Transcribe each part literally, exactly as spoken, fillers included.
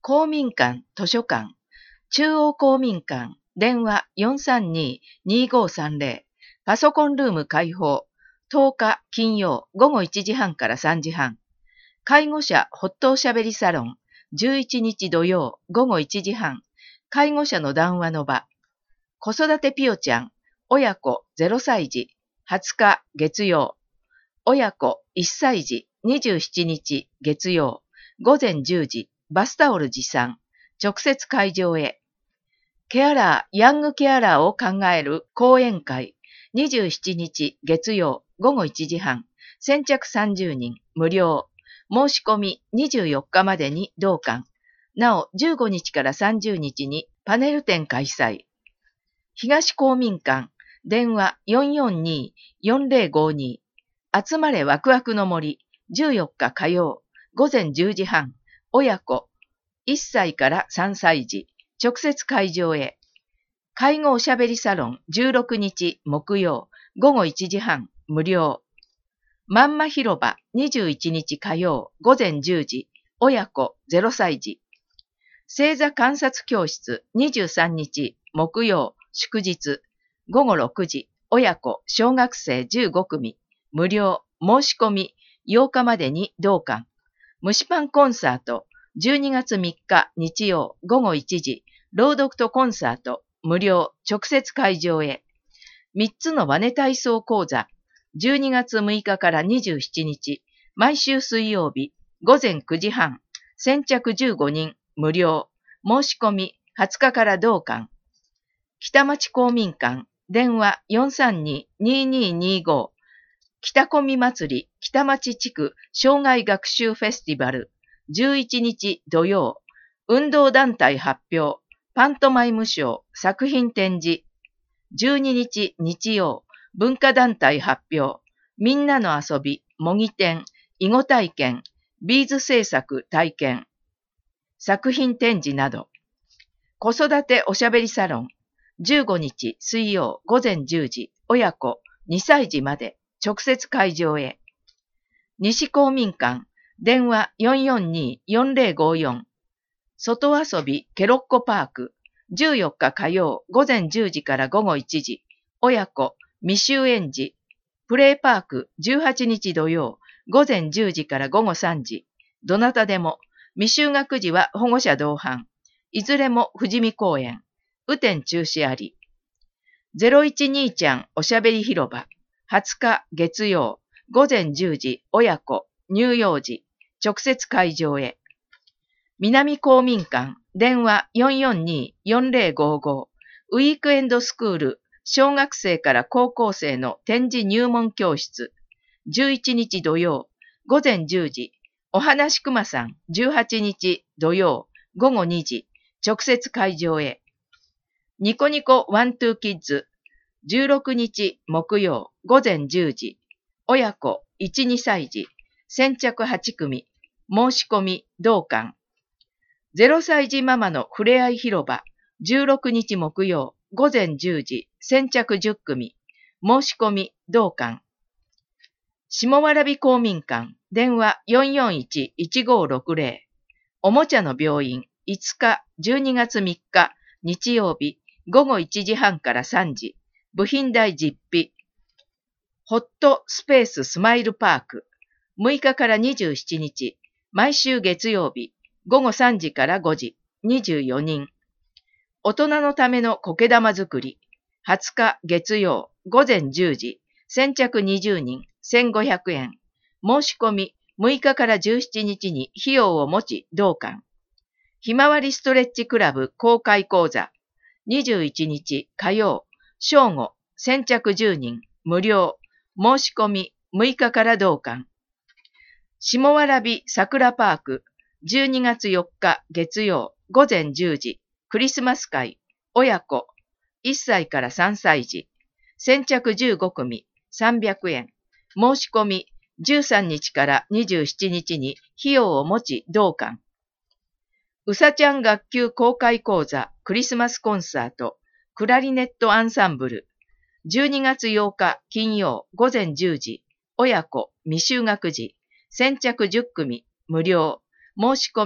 公民館、図書館、中央公民館、電話 よんさんにーにーごーさんぜろ、パソコンルーム開放、とおか金曜午後いちじはんからさんじはん、介護者ほっとおしゃべりサロン、じゅういちにち土曜午後いちじはん、介護者の談話の場、子育てピヨちゃん、親子ゼロさいじ、はつか月曜、親子いっさいじにじゅうしちにち月曜、午前じゅうじ、バスタオル持参、直接会場へ。ケアラー、ヤングケアラーを考える講演会、にじゅうしちにち月曜午後いちじはん、先着さんじゅうにん、無料。申し込みにじゅうよっかまでに同館。なお、じゅうごにちからさんじゅうにちにパネル展開催。東公民館、電話 よんよんにーよんぜろごにー。集まれワクワクの森、じゅうよっか火曜、午前じゅうじはん、親子、いっさいからさんさいじ、直接会場へ。介護おしゃべりサロンじゅうろくにち木曜、午後いちじはん、無料。まんま広場にじゅういちにち火曜、午前じゅうじ、親子ゼロさいじ。星座観察教室にじゅうさんにち木曜、祝日、午後ろくじ、親子小学生じゅうごくみ、無料。申し込みようかまでに同館。蒸しパンコンサートじゅうにがつみっか日曜午後いちじ、朗読とコンサート、無料、直接会場へ。みっつのバネ体操講座、じゅうにがつむいかからにじゅうしちにち、毎週水曜日、午前くじはん、先着じゅうごにん、無料、申し込みはつかから同館。北町公民館、電話 よんさんにーにーにーにーご、北小見祭り北町地区障害学習フェスティバル、じゅういちにち土曜、運動団体発表、パントマイムショー作品展示、じゅうににち日曜、文化団体発表、みんなの遊び、模擬展、囲碁体験、ビーズ制作体験、作品展示など、子育ておしゃべりサロン、じゅうごにち水曜午前じゅうじ、親子にさいじまで、直接会場へ。西公民館、電話 よんよんにーよんぜろごよん。外遊びケロッコパーク、じゅうよっか火曜午前じゅうじから午後いちじ、親子未就園児。プレイパークじゅうはちにち土曜、午前じゅうじから午後さんじ。どなたでも、未就学児は保護者同伴。いずれも富士見公園。雨天中止あり。ゼロいちにちゃんおしゃべり広場。はつか月曜、午前じゅうじ、親子、乳幼児。直接会場へ。南公民館、電話 よんよんにーよんぜろごご。ウィークエンドスクール。小学生から高校生の展示入門教室。じゅういちにち土曜、午前じゅうじ。おはなしくまさん、じゅうはちにち土曜、午後にじ。直接会場へ。ニコニコワントゥーキッズ。じゅうろくにち木曜、午前じゅうじ。親子いち、にさいじ。先着はちくみ。申し込み同館。ゼロさいじママのふれあい広場。じゅうろくにち木曜、午前じゅうじ。先着じゅっくみ。申し込み同館。下蕨公民館。電話 よんよんいちいちごろくぜろ。おもちゃの病院。いつかじゅうにがつみっか日曜日。午後いちじはんからさんじ。部品代実費。ホットスペーススマイルパーク。むいかからにじゅうしちにち。毎週月曜日。午後さんじからごじ。にじゅうよにん。大人のための苔玉作り。はつか月曜。午前じゅうじ。先着にじゅうにん。せんごひゃくえん。申し込みむいかからじゅうしちにちに費用を持ち同館。ひまわりストレッチクラブ公開講座。にじゅういちにち火曜。正午。先着じゅうにん。無料。申し込みむいかから同館。下蕨桜パーク。じゅうにがつよっか月曜。午前じゅうじ。クリスマス会。親子。いっさいからさんさいじ。先着じゅうごくみ。さんびゃくえん。申し込みじゅうさんにちからにじゅうしちにちに費用を持ち同館。うさちゃん学級公開講座クリスマスコンサートクラリネットアンサンブル。じゅうにがつようか金曜午前じゅうじ。親子未就学児。先着じゅっくみ。無料。申し込み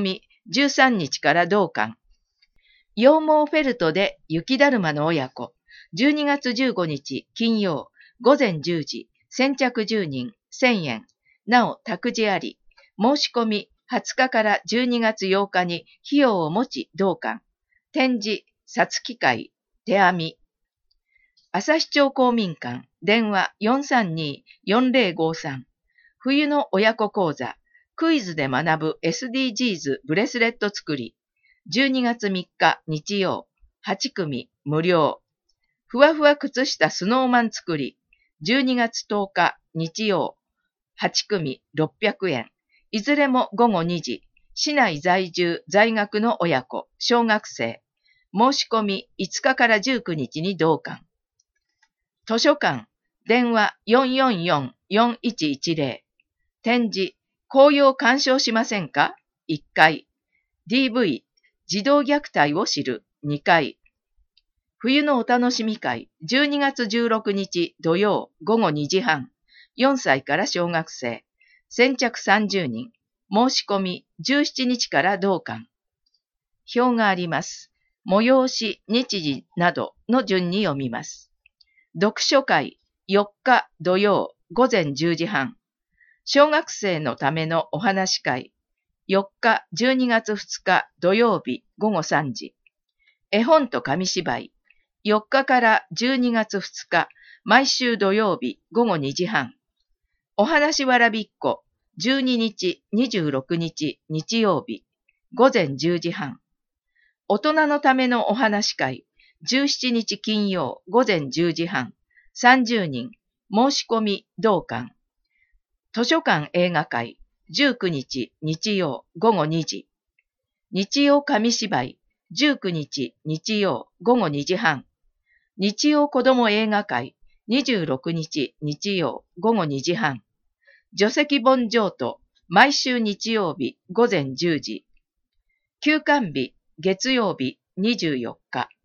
じゅうさんにちから同館。羊毛フェルトで雪だるまの親子、じゅうにがつじゅうごにち金曜、午前じゅうじ、先着じゅうにん、せんえん。なお、託児あり。申し込み、はつかからじゅうにがつようかに費用を持ち同館。展示、さつき会、手編み。旭町公民館、電話 よんさんにーよんぜろごさん。冬の親子講座、クイズで学ぶ エスディージーズ ブレスレット作り。じゅうにがつみっか日曜、はちくみ無料。ふわふわ靴下スノーマン作り。じゅうにがつとおか日曜、はちくみろっぴゃくえん。いずれもごごにじ。市内在住在学の親子、小学生。申し込みいつかからじゅうくにちに同館。図書館、電話 よんよんよんよんいちいちぜろ。展示、紅葉鑑賞しませんか ?いっかい。ディーブイ、児童虐待を知るにかい。冬のお楽しみ会、じゅうにがつじゅうろくにち土曜ごごにじはん。よんさいから小学生。先着さんじゅうにん。申し込みじゅうしちにちから同館。表があります。催し、日時などの順に読みます。読書会よっか土曜午前じゅうじはん。小学生のためのお話会よっかじゅうにがつふつか土曜日ごごさんじ。絵本と紙芝居よっかからじゅうにがつふつか毎週土曜日ごごにじはん。お話わらびっこじゅうににちにじゅうろくにち日曜日午前じゅうじはん。大人のためのお話会じゅうしちにち金曜午前じゅうじはん。さんじゅうにん。申し込み同館。図書館映画会じゅうくにち日曜ごごにじ。日曜紙芝居じゅうくにち日曜ごごにじはん。日曜子ども映画会にじゅうろくにち日曜ごごにじはん。除籍本譲渡毎週日曜日午前じゅうじ。休館日月曜日にじゅうよっか。